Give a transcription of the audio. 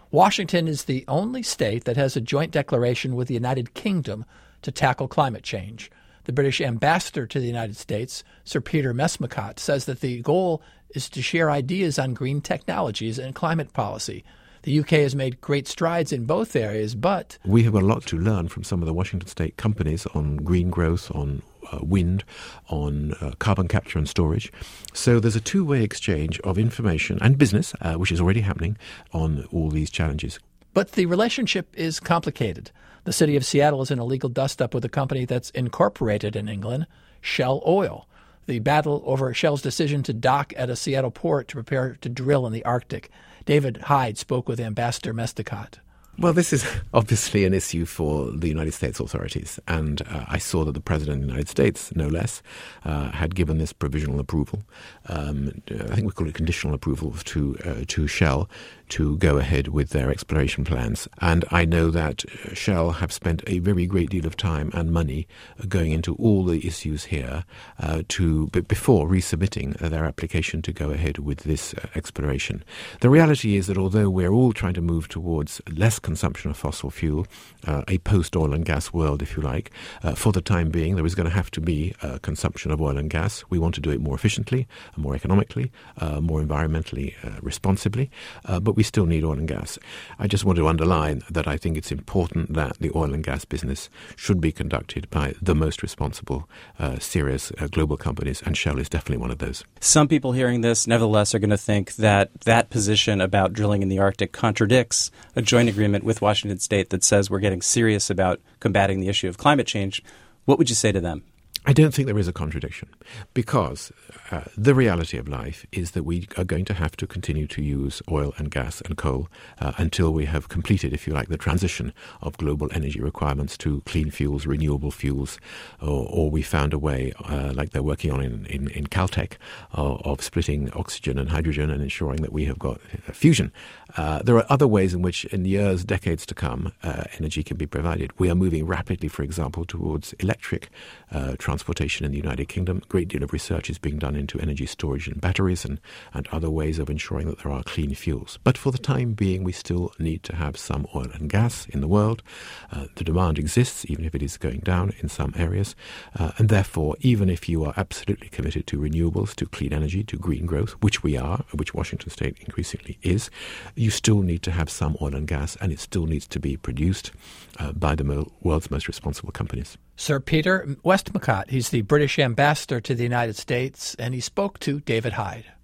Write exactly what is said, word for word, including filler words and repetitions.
Washington is the only state that has a joint declaration with the United Kingdom to tackle climate change. The British ambassador to the United States, Sir Peter Westmacott, says that the goal is to share ideas on green technologies and climate policy. The U K has made great strides in both areas, but we have got a lot to learn from some of the Washington state companies on green growth, on uh, wind, on uh, carbon capture and storage. So there's a two-way exchange of information and business, uh, which is already happening on all these challenges. But the relationship is complicated. The city of Seattle is in a legal dust-up with a company that's incorporated in England, Shell Oil. The battle over Shell's decision to dock at a Seattle port to prepare to drill in the Arctic. David Hyde spoke with Ambassador Westmacott. Well, this is obviously an issue for the United States authorities, and uh, I saw that the President of the United States, no less, uh, had given this provisional approval. Um, I think we call it conditional approval to uh, to Shell to go ahead with their exploration plans. And I know that Shell have spent a very great deal of time and money going into all the issues here uh, to b- before resubmitting their application to go ahead with this uh, exploration. The reality is that although we're all trying to move towards less consumption of fossil fuel, uh, a post-oil and gas world, if you like, uh, for the time being, there is going to have to be uh, consumption of oil and gas. We want to do it more efficiently, more economically, uh, more environmentally uh, responsibly, uh, but we still need oil and gas. I just want to underline that I think it's important that the oil and gas business should be conducted by the most responsible, uh, serious uh, global companies, and Shell is definitely one of those. Some people hearing this, nevertheless, are going to think that that position about drilling in the Arctic contradicts a joint agreement with Washington State that says we're getting serious about combating the issue of climate change. What would you say to them? I don't think there is a contradiction, because uh, the reality of life is that we are going to have to continue to use oil and gas and coal uh, until we have completed, if you like, the transition of global energy requirements to clean fuels, renewable fuels, or, or we found a way, uh, like they're working on in, in, in Caltech, uh, of splitting oxygen and hydrogen and ensuring that we have got uh, fusion. Uh, there are other ways in which, in years, decades to come, uh, energy can be provided. We are moving rapidly, for example, towards electric uh, transportation in the United Kingdom. A great deal of research is being done into energy storage and batteries and, and other ways of ensuring that there are clean fuels. But for the time being, we still need to have some oil and gas in the world. Uh, the demand exists, even if it is going down in some areas. Uh, and therefore, even if you are absolutely committed to renewables, to clean energy, to green growth, which we are, which Washington State increasingly is, you still need to have some oil and gas, and it still needs to be produced uh, by the mo- world's most responsible companies. Sir Peter Westmacott, he's the British ambassador to the United States, and he spoke to David Hyde.